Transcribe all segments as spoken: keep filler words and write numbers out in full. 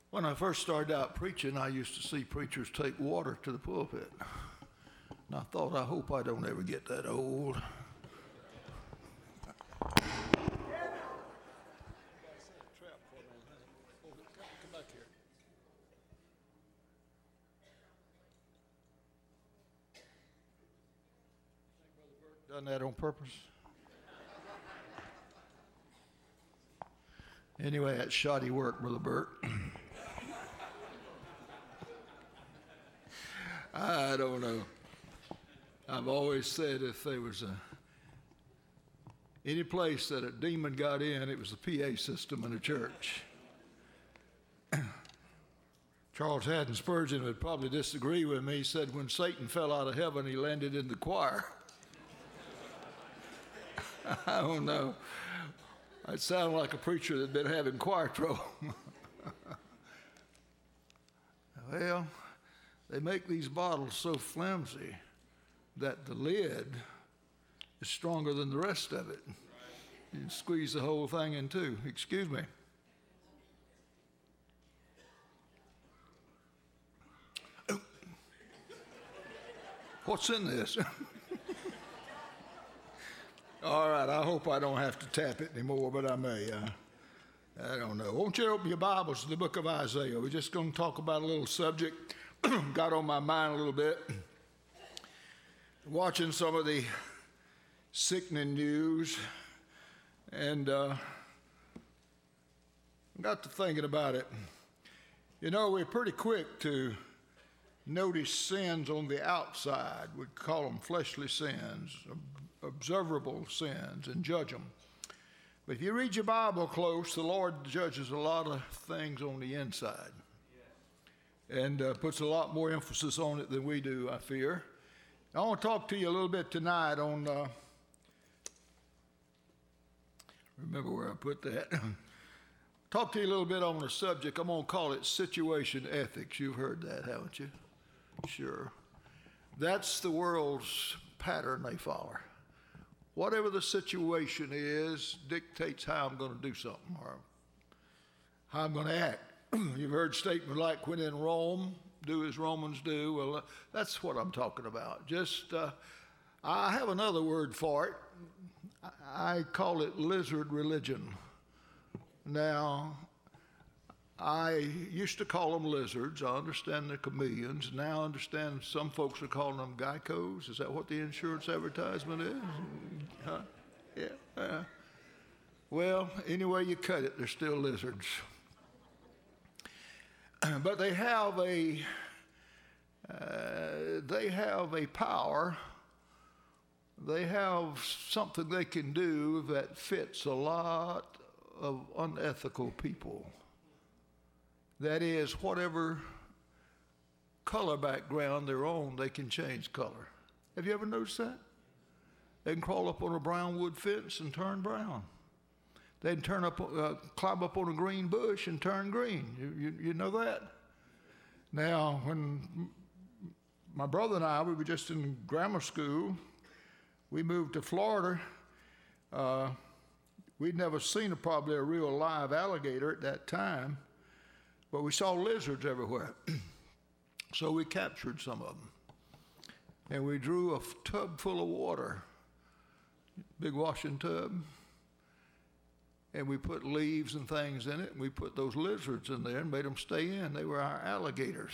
When I first started out preaching, I used to see preachers take water to the pulpit. And I thought, I hope I don't ever get that old. Done that on purpose? Anyway, that's shoddy work, Brother Bert. I don't know. I've always said if there was a, any place that a demon got in, it was the P A system in a church. Charles Haddon Spurgeon would probably disagree with me. He said when Satan fell out of heaven, he landed in the choir. I don't know. It sounded like a preacher that had been having choir trouble. Well, they make these bottles so flimsy that the lid is stronger than the rest of it. You can squeeze the whole thing in two. Excuse me. What's in this? All right, I hope I don't have to tap it anymore, but I may. Uh, I don't know. Won't you open your Bibles to the book of Isaiah? We're just going to talk about a little subject. Got on my mind a little bit. Watching some of the sickening news, and uh, got to thinking about it. You know, we're pretty quick to notice sins on the outside. We call them fleshly sins, observable sins, and judge them. But if you read your Bible close, the Lord judges a lot of things on the inside, and uh, puts a lot more emphasis on it than we do, I fear. I want to talk to you a little bit tonight on, uh, remember where I put that. Talk to you a little bit on the subject. I'm going to call it situation ethics. You've heard that, haven't you? Sure. That's the world's pattern they follow. Whatever the situation is dictates how I'm going to do something or how I'm going to act. You've heard statements like, when in Rome, do as Romans do. Well, uh, that's what I'm talking about. Just, uh, I have another word for it. I, I call it lizard religion. Now, I used to call them lizards. I understand they're chameleons. Now I understand some folks are calling them geckos. Is that what the insurance advertisement is? Huh? Yeah. Uh, well, any way you cut it, they're still lizards. But they have a uh, they have a power. They have something they can do that fits a lot of unethical people. That is, whatever color background they're on, they can change color. Have you ever noticed that? They can crawl up on a brown wood fence and turn brown. They can turn up, uh, climb up on a green bush and turn green. You, you, you know that? Now, when my brother and I, we were just in grammar school, we moved to Florida. Uh, we'd never seen a, probably a real live alligator at that time, but we saw lizards everywhere. So we captured some of them. And we drew a tub full of water, big washing tub, and we put leaves and things in it, and we put those lizards in there and made them stay in. They were our alligators.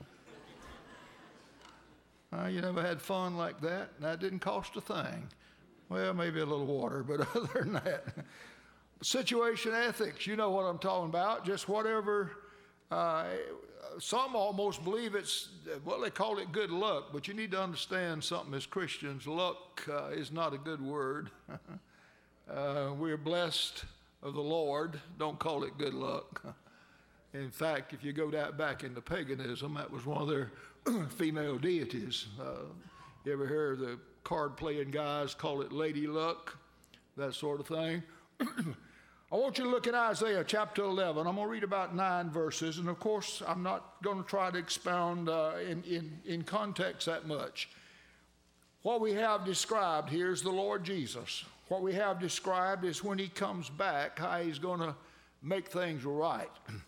uh, you never had fun like that? That didn't cost a thing. Well, maybe a little water, but other than that. Situation ethics, you know what I'm talking about. Just whatever, uh, some almost believe it's, well, they call it good luck, but you need to understand something as Christians. Luck uh, is not a good word. uh, we're blessed of the Lord. Don't call it good luck. In fact, if you go that back into paganism, that was one of their female deities. Uh, you ever hear the card-playing guys call it lady luck, that sort of thing? I want you to look at Isaiah chapter eleven. I'm going to read about nine verses, and of course, I'm not going to try to expound uh, in, in, in context that much. What we have described here is the Lord Jesus. What we have described is when he comes back, how he's going to make things right.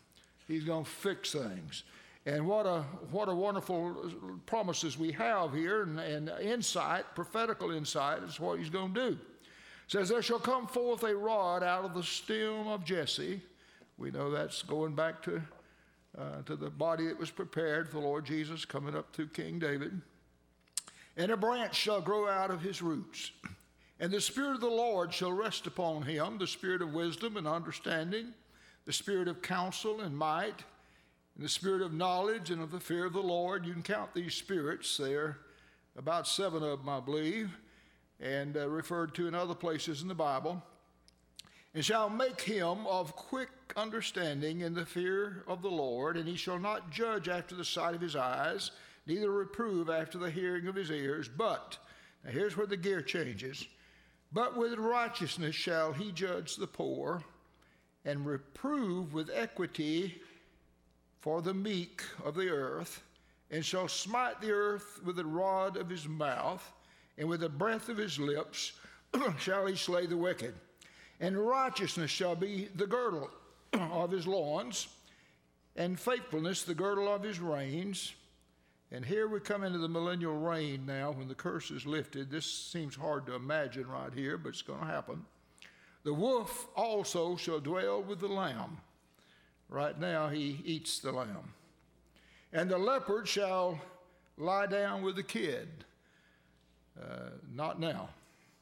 He's going to fix things. And what a what a wonderful promises we have here, and, and insight, prophetical insight is what he's going to do. It says, there shall come forth a rod out of the stem of Jesse. We know that's going back to, uh, to the body that was prepared for the Lord Jesus coming up through King David. And a branch shall grow out of his roots. And the Spirit of the Lord shall rest upon him, the Spirit of wisdom and understanding, the Spirit of counsel and might, and the Spirit of knowledge and of the fear of the Lord. You can count these spirits there, about seven of them, I believe, and uh, referred to in other places in the Bible. And shall make him of quick understanding in the fear of the Lord, and he shall not judge after the sight of his eyes, neither reprove after the hearing of his ears. But, now here's where the gear changes, but with righteousness shall he judge the poor, and reprove with equity for the meek of the earth, and shall smite the earth with the rod of his mouth, and with the breath of his lips shall he slay the wicked. And righteousness shall be the girdle of his loins, and faithfulness the girdle of his reins. And here we come into the millennial reign now, when the curse is lifted. This seems hard to imagine right here, but it's going to happen. The wolf also shall dwell with the lamb. Right now he eats the lamb. And the leopard shall lie down with the kid. Uh, not now.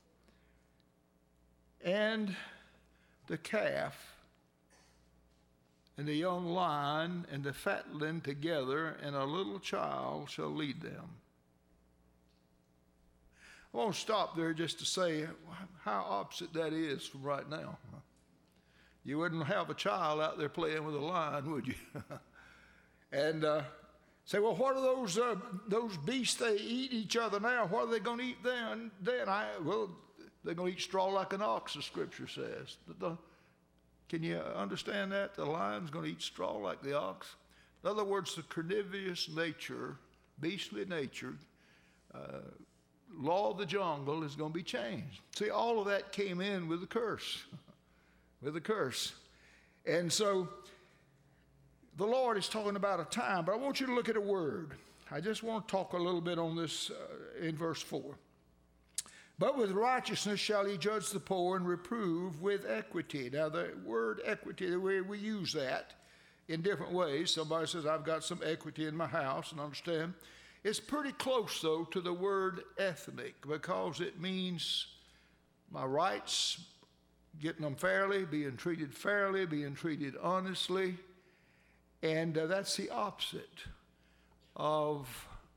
And the calf and the young lion and the fatling together, and a little child shall lead them. I want to stop there just to say how opposite that is from right now. You wouldn't have a child out there playing with a lion, would you? and uh, say, well, what are those uh, those beasts? They eat each other now. What are they going to eat then? Then I well, they're going to eat straw like an ox, the Scripture says. The, the, can you understand that? The lion's going to eat straw like the ox. In other words, the carnivorous nature, beastly nature, uh, law of the jungle is going to be changed. See, all of that came in with the curse. with a curse. And so the Lord is talking about a time, but I want you to look at a word. I just want to talk a little bit on this uh, in verse four. But with righteousness shall he judge the poor, and reprove with equity. Now the word equity, the way we use that in different ways. Somebody says, I've got some equity in my house, and understand. It's pretty close, though, to the word ethnic, because it means my rights, getting them fairly, being treated fairly, being treated honestly. And uh, that's the opposite of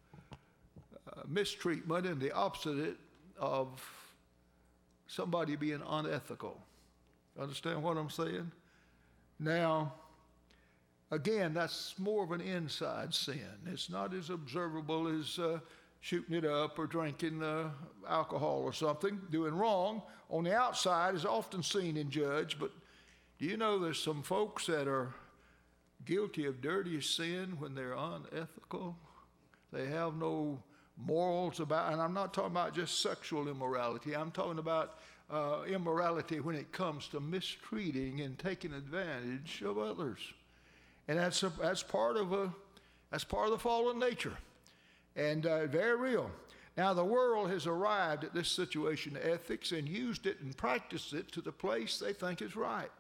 uh, mistreatment, and the opposite of somebody being unethical. Understand what I'm saying? Now, again, that's more of an inside sin. It's not as observable as uh, shooting it up or drinking uh, alcohol or something, doing wrong. On the outside is often seen and judged, but do you know there's some folks that are guilty of dirty sin when they're unethical? They have no morals about, and I'm not talking about just sexual immorality. I'm talking about uh, immorality when it comes to mistreating and taking advantage of others. And that's a, that's part of a that's part of the fallen nature, and uh, very real. Now the world has arrived at this situation of ethics and used it and practiced it to the place they think is right.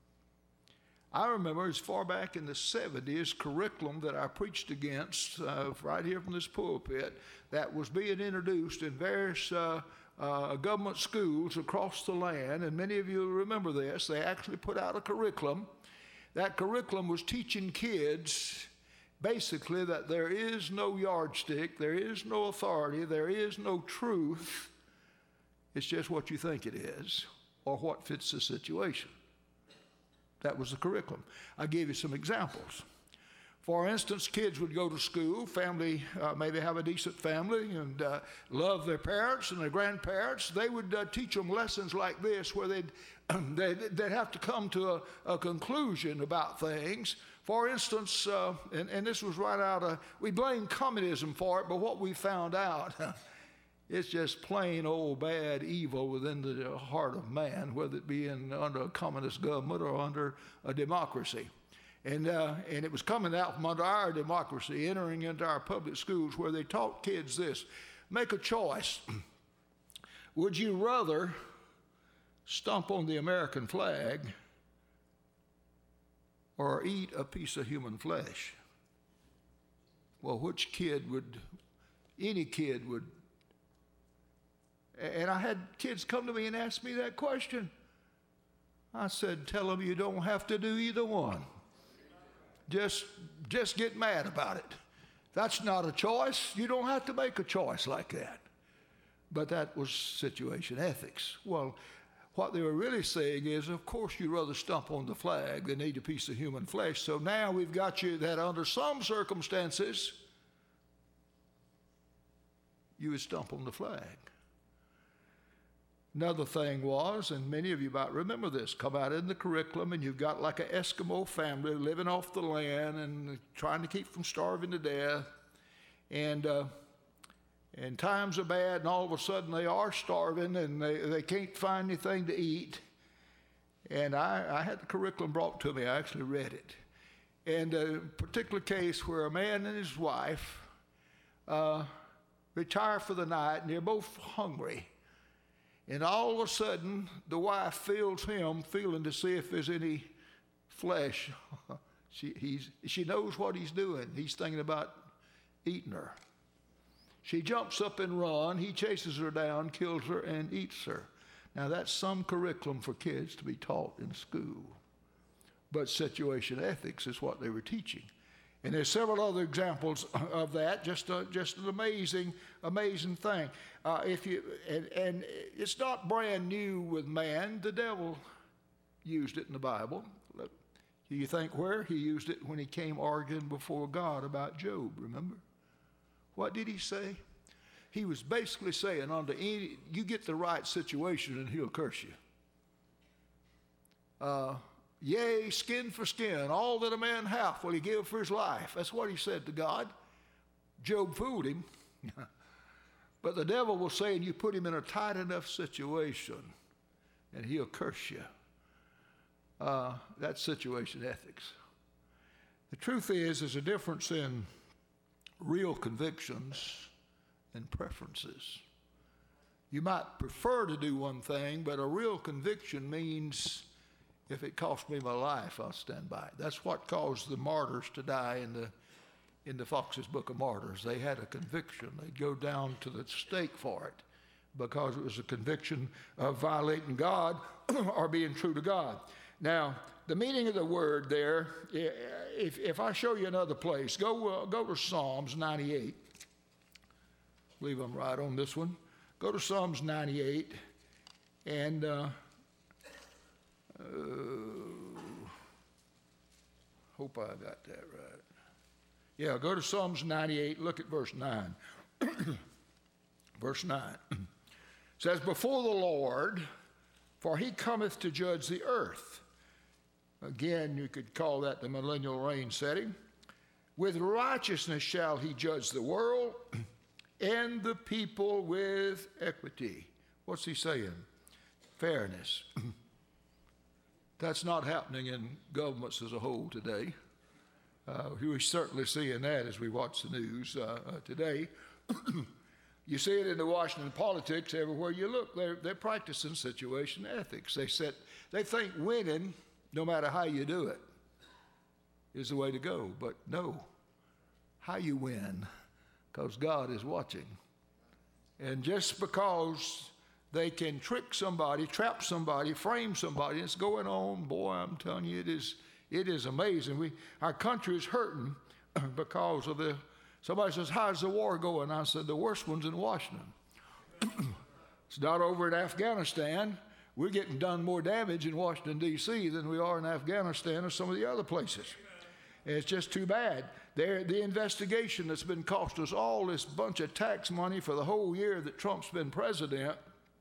I remember as far back in the seventies, curriculum that I preached against uh, right here from this pulpit that was being introduced in various uh, uh, government schools across the land, and many of you remember this. They actually put out a curriculum. That curriculum was teaching kids basically that there is no yardstick, there is no authority, there is no truth. It's just what you think it is or what fits the situation. That was the curriculum. I gave you some examples. For instance, kids would go to school, family, uh, maybe have a decent family and uh, love their parents and their grandparents. They would uh, teach them lessons like this where they'd, they'd, they'd have to come to a, a conclusion about things. For instance, uh, and, and this was right out of, we blame communism for it, but what we found out, it's just plain old bad evil within the heart of man, whether it be in, under a communist government or under a democracy. And, uh, and it was coming out from under our democracy, entering into our public schools, where they taught kids this: make a choice. Would you rather stomp on the American flag or eat a piece of human flesh? Well, which kid would, any kid would? And I had kids come to me and ask me that question. I said, tell them you don't have to do either one. Just, just get mad about it. That's not a choice. You don't have to make a choice like that. But that was situation ethics. Well, what they were really saying is, of course, you'd rather stomp on the flag than eat a piece of human flesh. So now we've got you that under some circumstances, you would stomp on the flag. Another thing was, and many of you might remember this, come out in the curriculum and you've got like an Eskimo family living off the land and trying to keep from starving to death. And uh, and times are bad, and all of a sudden they are starving and they, they can't find anything to eat. And I, I had the curriculum brought to me. I actually read it. And a particular case where a man and his wife uh, retire for the night, and they're both hungry. And all of a sudden, the wife feels him feeling to see if there's any flesh. she, he's, she knows what he's doing. He's thinking about eating her. She jumps up and runs. He chases her down, kills her, and eats her. Now, that's some curriculum for kids to be taught in school. But situation ethics is what they were teaching. And there's several other examples of that, just, a, just an amazing, amazing thing. Uh, if you and, and it's not brand new with man. The devil used it in the Bible. You think where? He used it when he came arguing before God about Job, remember? What did he say? He was basically saying, under any, you get the right situation and he'll curse you. Uh, Yea, skin for skin, all that a man hath will he give for his life. That's what he said to God. Job fooled him. But the devil will say, and you put him in a tight enough situation, and he'll curse you. Uh, that's situation ethics. The truth is, there's a difference in real convictions and preferences. You might prefer to do one thing, but a real conviction means, if it costs me my life, I'll stand by it. That's what caused the martyrs to die in the in the Fox's Book of Martyrs. They had a conviction. They'd go down to the stake for it because it was a conviction of violating God or being true to God. Now, the meaning of the word there, if, if I show you another place, go, uh, go to Psalms ninety-eight. I believe I'm right on this one. Go to Psalms ninety-eight and... Uh, Uh, hope I got that right. Yeah, go to Psalms ninety-eight, look at verse nine. Verse nine. It says, before the Lord, for he cometh to judge the earth. Again, you could call that the millennial reign setting. With righteousness shall he judge the world, and the people with equity. What's he saying? Fairness. That's not happening in governments as a whole today. Uh, we're certainly seeing that as we watch the news uh, uh, today. You see it in the Washington politics everywhere you look. They're, they're practicing situation ethics. They, set, they think winning, no matter how you do it, is the way to go. But no, how you win, because God is watching. And just because they can trick somebody, trap somebody, frame somebody. It's going on. Boy, I'm telling you, it is, it is amazing. We, our country is hurting because of the, somebody says, how's the war going? I said, the worst one's in Washington. It's not over in Afghanistan. We're getting done more damage in Washington, D C than we are in Afghanistan or some of the other places. And it's just too bad. There, the investigation that's been cost us all this bunch of tax money for the whole year that Trump's been president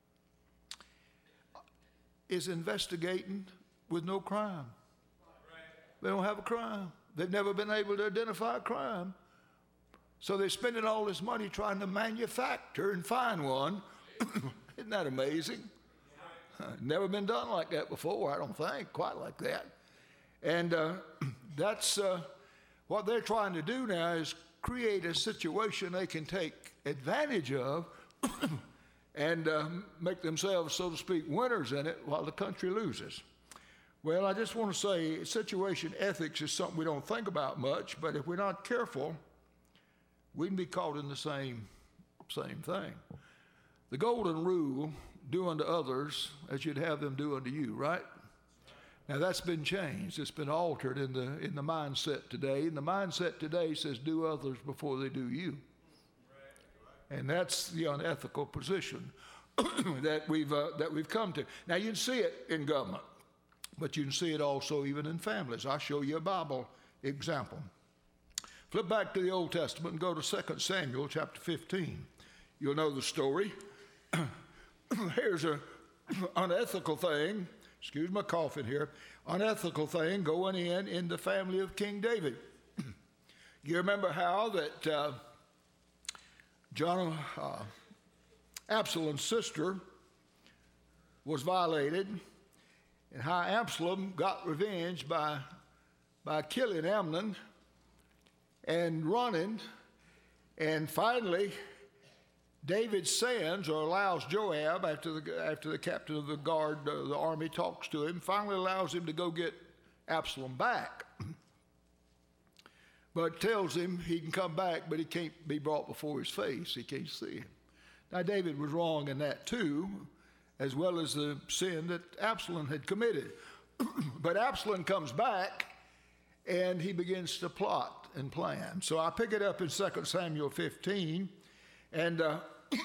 is investigating with no crime. They don't have a crime. They've never been able to identify a crime. So they're spending all this money trying to manufacture and find one. Isn't that amazing? Never been done like that before, I don't think, quite like that. And uh, that's uh, what they're trying to do now, is create a situation they can take advantage of and uh, make themselves, so to speak, winners in it while the country loses. Well, I just want to say situation ethics is something we don't think about much, but if we're not careful, we can be caught in the same, same thing. The golden rule, do unto others as you'd have them do unto you, right? Now that's been changed. It's been altered in the in the mindset today. And the mindset today says do others before they do you. And that's the unethical position that we've uh, that we've come to. Now you can see it in government, but you can see it also even in families. I'll show you a Bible example. Flip back to the Old Testament and go to Second Samuel chapter fifteen. You'll know the story. Here's an unethical thing. Excuse my coughing here. Unethical thing going in in the family of King David. You remember how that uh, John, uh, Absalom's sister was violated, and how Absalom got revenge by, by killing Amnon and running, and finally David sends or allows Joab, after the, after the captain of the guard, uh, the army talks to him, finally allows him to go get Absalom back. But tells him he can come back, but he can't be brought before his face. He can't see him. Now, David was wrong in that too, as well as the sin that Absalom had committed. But Absalom comes back, and he begins to plot and plan. So I pick it up in Second Samuel fifteen, and uh,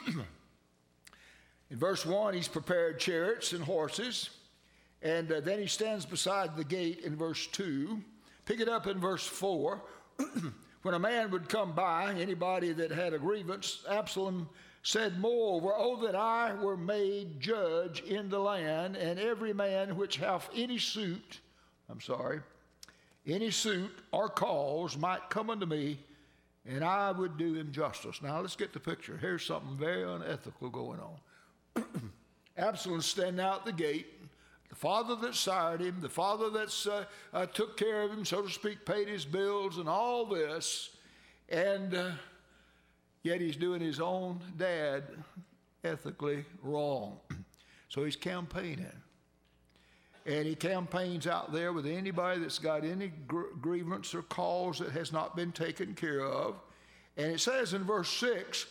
in verse one, he's prepared chariots and horses, and uh, then he stands beside the gate in verse two. Pick it up in verse four. When a man would come by, anybody that had a grievance, Absalom said, moreover, oh, that I were made judge in the land, and every man which hath any suit, I'm sorry, any suit or cause might come unto me, and I would do him justice. Now, let's get the picture. Here's something very unethical going on. Absalom standing out the gate. The father that sired him, the father that uh, uh, took care of him, so to speak, paid his bills and all this, and uh, yet he's doing his own dad ethically wrong. So he's campaigning. And he campaigns out there with anybody that's got any gr- grievance or cause that has not been taken care of. And it says in verse six,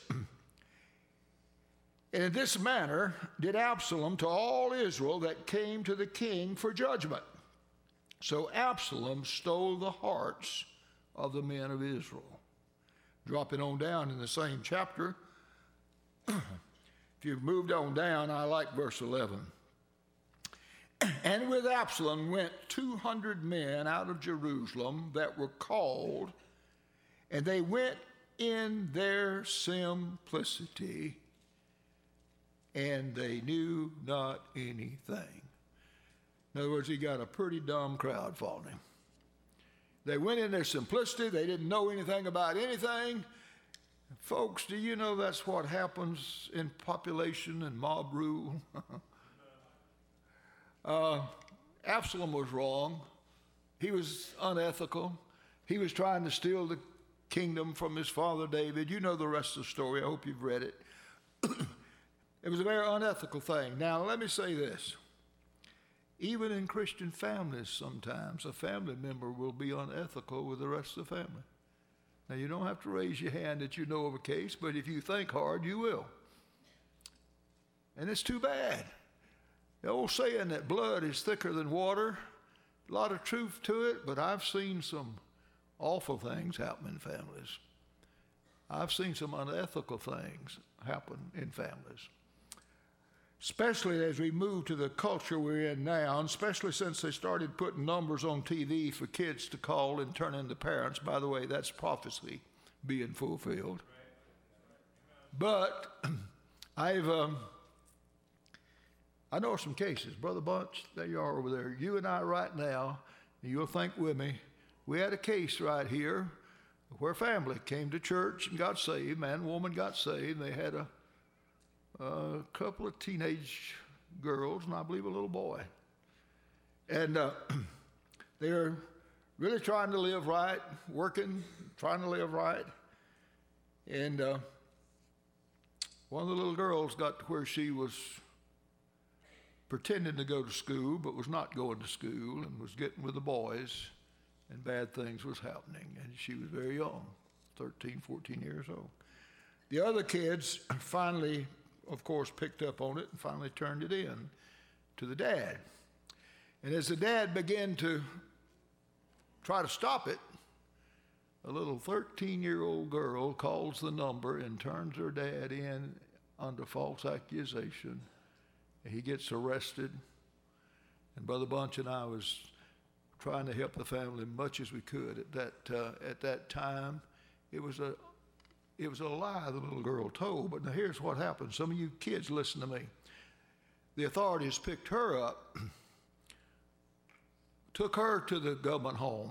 and in this manner did Absalom to all Israel that came to the king for judgment. So Absalom stole the hearts of the men of Israel. Dropping on down in the same chapter, if you've moved on down, I like verse eleven. And with Absalom went two hundred men out of Jerusalem that were called, and they went in their simplicity, and they knew not anything. In other words, he got a pretty dumb crowd following him. They went in their simplicity. They didn't know anything about anything. Folks, do you know that's what happens in population and mob rule? uh, Absalom was wrong. He was unethical. He was trying to steal the kingdom from his father David. You know the rest of the story. I hope you've read it. It was a very unethical thing. Now, let me say this. Even in Christian families, sometimes a family member will be unethical with the rest of the family. Now, you don't have to raise your hand that you know of a case, but if you think hard, you will. And it's too bad. The old saying that blood is thicker than water, a lot of truth to it, but I've seen some awful things happen in families. I've seen some unethical things happen in families. Especially as we move to the culture we're in now, and especially since they started putting numbers on T V for kids to call and turn into parents. By the way, that's prophecy being fulfilled. But I've, um, I know some cases. Brother Bunch, there you are over there. You and I right now, and you'll think with me, we had a case right here where a family came to church and got saved. Man and woman got saved. They had a a couple of teenage girls, and I believe a little boy. And uh, They're really trying to live right, working, trying to live right. And uh, one of the little girls got to where she was pretending to go to school, but was not going to school and was getting with the boys, and bad things was happening. And she was very young, thirteen, fourteen years old. The other kids finally, of course, picked up on it and finally turned it in to the dad. And as the dad began to try to stop it, a little thirteen-year-old girl calls the number and turns her dad in under false accusation. He gets arrested. And Brother Bunch and I was trying to help the family much as we could at that uh, at that time. It was a it was a lie the little girl told. But now here's what happened. Some of you kids listen to me. The authorities picked her up, took her to the government home.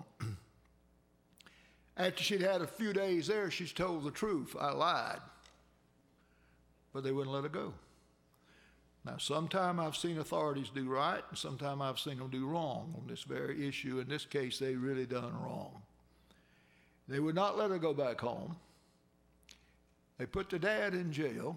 After she'd had a few days there, she's told the truth. I lied. But they wouldn't let her go. Now, sometime I've seen authorities do right, and sometime I've seen them do wrong on this very issue. In this case, they really done wrong. They would not let her go back home. They put the dad in jail.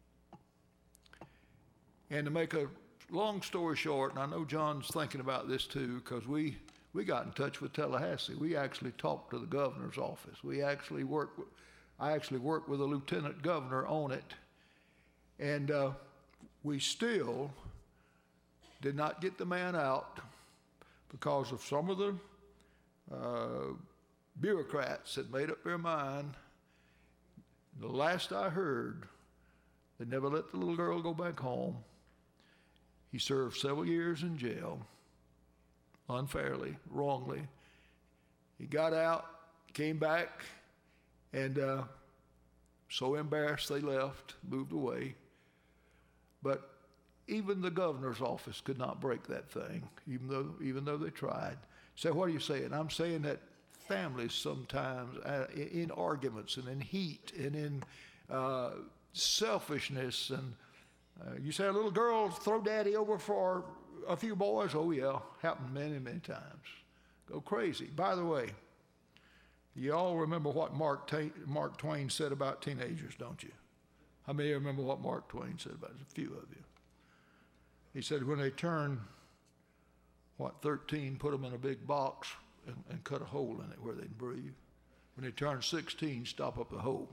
And to make a long story short, and I know John's thinking about this too, because we, we got in touch with Tallahassee. We actually talked to the governor's office. We actually worked with, I actually worked with the lieutenant governor on it. And uh, we still did not get the man out because of some of the uh, bureaucrats that made up their mind. The last I heard, they never let the little girl go back home. He served several years in jail, unfairly, wrongly. He got out, came back, and uh, so embarrassed they left, moved away. But even the governor's office could not break that thing, even though even though they tried. So what are you saying? I'm saying that families sometimes, uh, in, in arguments and in heat and in uh, selfishness, and uh, you say a little girl throw daddy over for a few boys. Oh yeah, happened many many times. Go crazy. By the way, you all remember what Mark, Ta- Mark Twain said about teenagers, don't you? How many remember what Mark Twain said about it? A few of you. He said when they turn, what, thirteen, put them in a big box and, and cut a hole in it where they can breathe. When they turn sixteen, stop up the hole.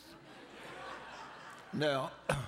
Now,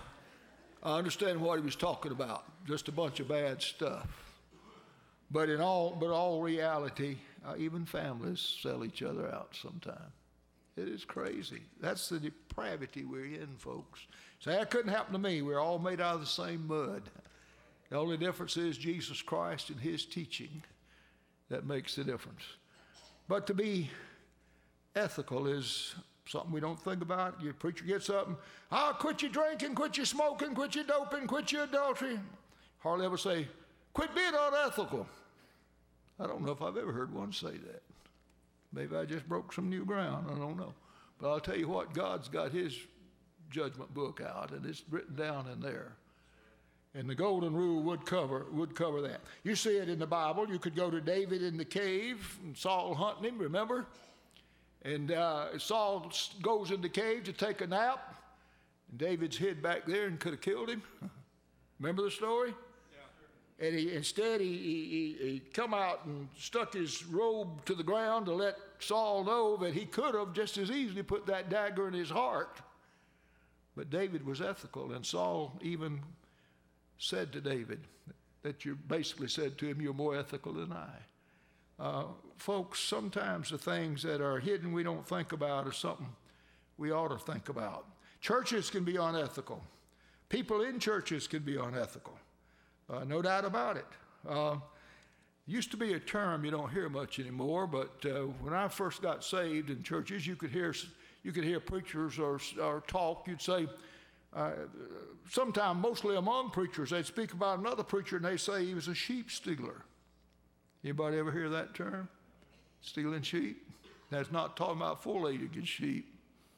I understand what he was talking about, just a bunch of bad stuff. But in all, but all reality, uh, even families sell each other out sometimes. It is crazy. That's the depravity we're in, folks. So that couldn't happen to me. We're all made out of the same mud. The only difference is Jesus Christ and his teaching. That makes the difference. But to be ethical is something we don't think about. Your preacher gets up and, I'll quit your drinking, quit your smoking, quit your doping, quit your adultery. Hardly ever say, quit being unethical. I don't know if I've ever heard one say that. Maybe I just broke some new ground. I don't know. But I'll tell you what, God's got his judgment book out, and it's written down in there. And the golden rule would cover would cover that. You see it in the Bible. You could go to David in the cave and Saul hunting him, remember? And uh, Saul goes in the cave to take a nap, and David's hid back there and could have killed him. Remember the story? And he, instead, he, he, he come out and stuck his robe to the ground to let Saul know that he could have just as easily put that dagger in his heart. But David was ethical, and Saul even said to David that you basically said to him, you're more ethical than I. Uh, folks, sometimes the things that are hidden we don't think about are something we ought to think about. Churches can be unethical. People in churches can be unethical. Uh, no doubt about it. Uh, used to be a term you don't hear much anymore, but uh, when I first got saved in churches, you could hear you could hear preachers or, or talk. You'd say, uh, sometime mostly among preachers, they'd speak about another preacher and they say he was a sheep stealer. Anybody ever hear that term? Stealing sheep? That's not talking about four-legged sheep.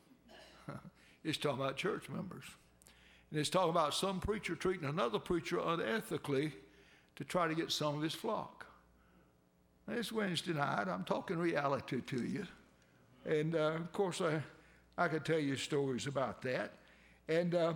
It's talking about church members. And it's talking about some preacher treating another preacher unethically to try to get some of his flock. It's Wednesday night. I'm talking reality to you. And, uh, of course, I, I could tell you stories about that. And uh,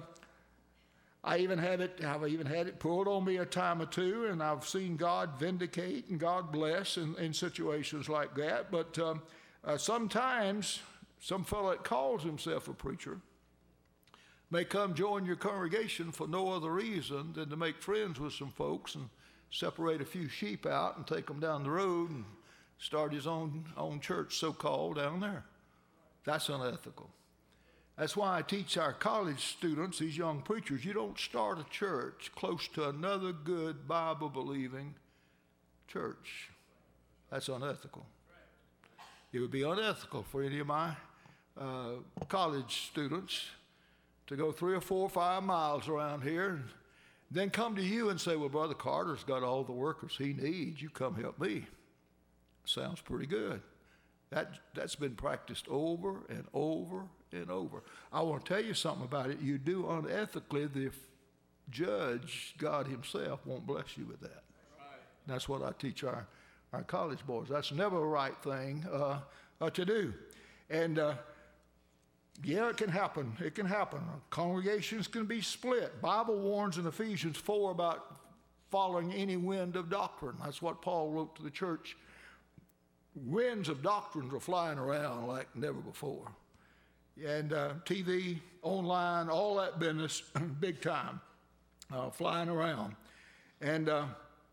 I even had it, I've even had it pulled on me a time or two, and I've seen God vindicate and God bless in, in situations like that. But um, uh, sometimes some fellow that calls himself a preacher may come join your congregation for no other reason than to make friends with some folks and separate a few sheep out and take them down the road and start his own, own church, so-called, down there. That's unethical. That's why I teach our college students, these young preachers, you don't start a church close to another good Bible-believing church. That's unethical. It would be unethical for any of my uh, college students to go three or four or five miles around here and then come to you and say, well, Brother Carter's got all the workers he needs. You come help me. Sounds pretty good. That, that's been practiced over and over and over. I want to tell you something about it. You do unethically, the judge, God himself, won't bless you with that. Right. That's what I teach our, our college boys. That's never a right thing uh, uh, to do. And uh, yeah, it can happen. It can happen. Congregations can be split. Bible warns in Ephesians four about following any wind of doctrine. That's what Paul wrote to the church. Winds of doctrines are flying around like never before. And uh, T V, online, all that business, big time, uh, flying around. And uh,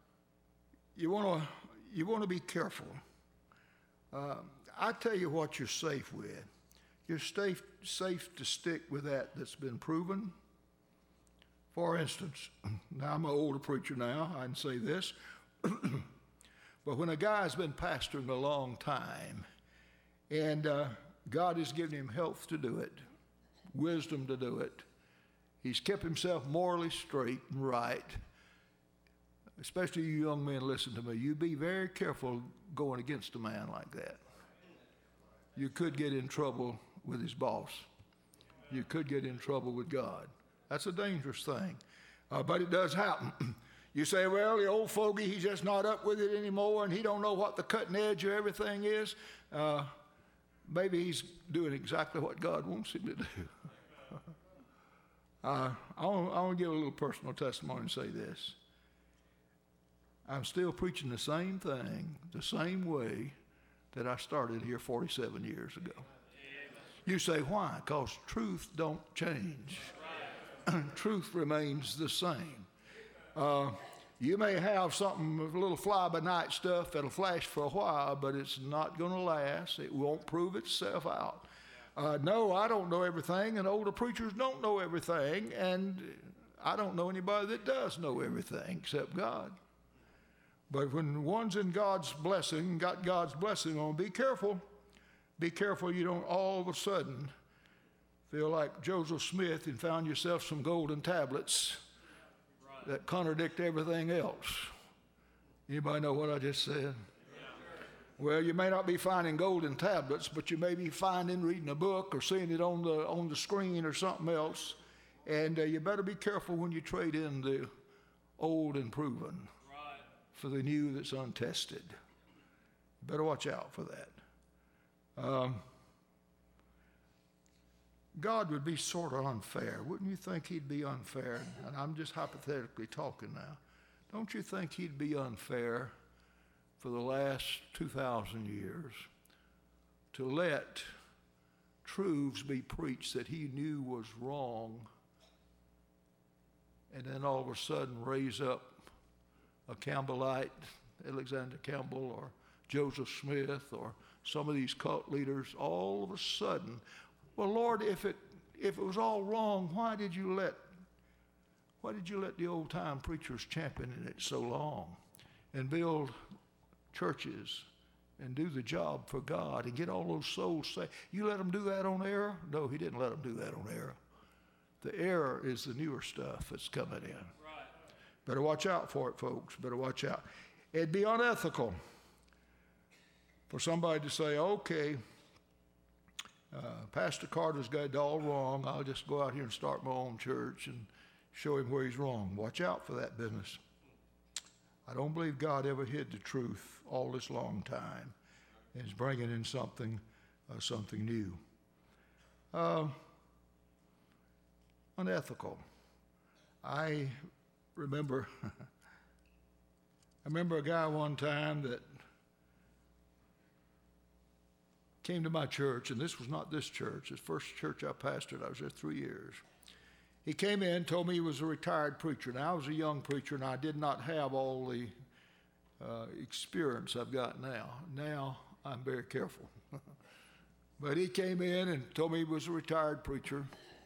you want to you want to be careful. Uh, I tell you what you're safe with. You're safe, safe to stick with that that's been proven. For instance, now I'm an older preacher now, I can say this, but when a guy's been pastoring a long time and uh, God has given him health to do it, wisdom to do it, he's kept himself morally straight and right, especially you young men, listen to me, you be very careful going against a man like that. You could get in trouble with his boss. You could get in trouble with God. That's a dangerous thing. Uh, but it does happen. You say, well, the old fogey, he's just not up with it anymore, and he don't know what the cutting edge of everything is. Uh, maybe he's doing exactly what God wants him to do. uh, I want to give a little personal testimony and say this. I'm still preaching the same thing, the same way that I started here forty-seven years ago. You say, why? Because truth don't change. Truth remains the same. Uh, you may have something, a little fly-by-night stuff that'll flash for a while, but it's not going to last. It won't prove itself out. Uh, no, I don't know everything, and older preachers don't know everything, and I don't know anybody that does know everything except God. But when one's in God's blessing, got God's blessing on, be careful. Be careful you don't all of a sudden feel like Joseph Smith and found yourself some golden tablets that contradict everything else. Anybody know what I just said? Well, you may not be finding golden tablets, but you may be finding, reading a book or seeing it on the on the screen or something else. And uh, you better be careful when you trade in the old and proven right for the new that's untested. You better watch out for that. Um, God would be sort of unfair. Wouldn't you think he'd be unfair? And I'm just hypothetically talking now. Don't you think he'd be unfair for the last two thousand years to let truths be preached that he knew was wrong, and then all of a sudden raise up a Campbellite, Alexander Campbell, or Joseph Smith, or some of these cult leaders, all of a sudden, well, Lord, if it if it was all wrong, why did you let why did you let the old time preachers champion it so long and build churches and do the job for God and get all those souls saved? You let them do that on error? No, he didn't let them do that on error. The error is the newer stuff that's coming in. Right. Better watch out for it, folks. Better watch out. It'd be unethical for somebody to say, okay, uh, Pastor Carter's got it all wrong. I'll just go out here and start my own church and show him where he's wrong. Watch out for that business. I don't believe God ever hid the truth all this long time and is bringing in something, uh, something new. Uh, unethical. I remember, I remember a guy one time that came to my church, and this was not this church. It's the first church I pastored. I was there three years. He came in, told me he was a retired preacher. Now, I was a young preacher, and I did not have all the uh, experience I've got now. Now, I'm very careful. But he came in and told me he was a retired preacher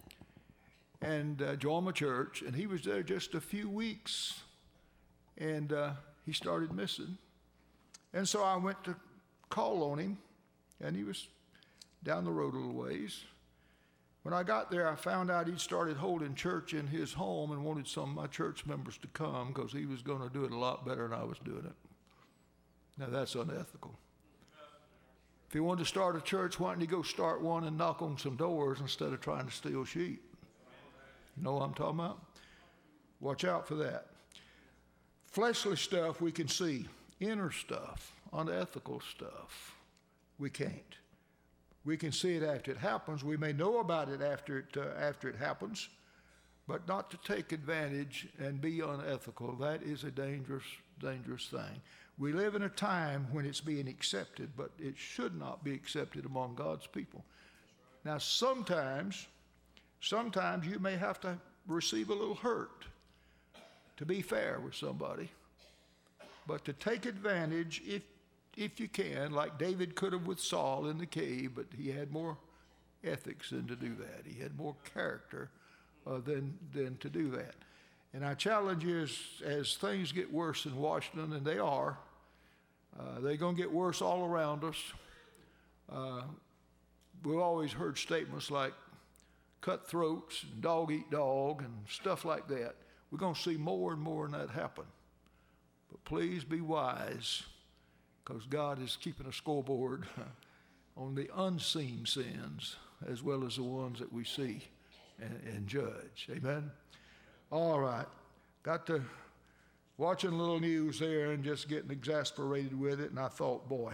and uh, joined my church, and he was there just a few weeks, and uh, he started missing. And so I went to call on him, and he was down the road a little ways. When I got there, I found out he'd started holding church in his home and wanted some of my church members to come because he was going to do it a lot better than I was doing it. Now, that's unethical. If he wanted to start a church, why didn't he go start one and knock on some doors instead of trying to steal sheep? You know what I'm talking about? Watch out for that. Fleshly stuff we can see. Inner stuff, unethical stuff, we can't. We can see it after it happens. We may know about it after it, uh, after it happens, but not to take advantage and be unethical. That is a dangerous, dangerous thing. We live in a time when it's being accepted, but it should not be accepted among God's people. Now, sometimes, sometimes you may have to receive a little hurt to be fair with somebody, but to take advantage, if If you can, like David could have with Saul in the cave, but he had more ethics than to do that. He had more character uh, than, than to do that. And I challenge you, as, as things get worse in Washington, and they are, uh, they're going to get worse all around us. Uh, we've always heard statements like cutthroats, and dog eat dog, and stuff like that. We're going to see more and more of that happen. But please be wise, because God is keeping a scoreboard on the unseen sins as well as the ones that we see and, and judge. Amen? All right. Got to watching a little news there and just getting exasperated with it, and I thought, boy,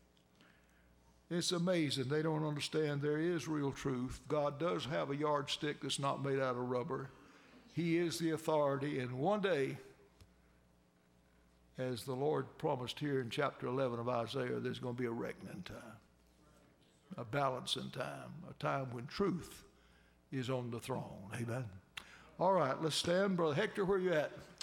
it's amazing. They don't understand there is real truth. God does have a yardstick that's not made out of rubber. He is the authority, and one day, as the Lord promised here in chapter eleven of Isaiah, there's going to be a reckoning time, a balancing time, a time when truth is on the throne. Amen. All right, let's stand. Brother Hector, where you at?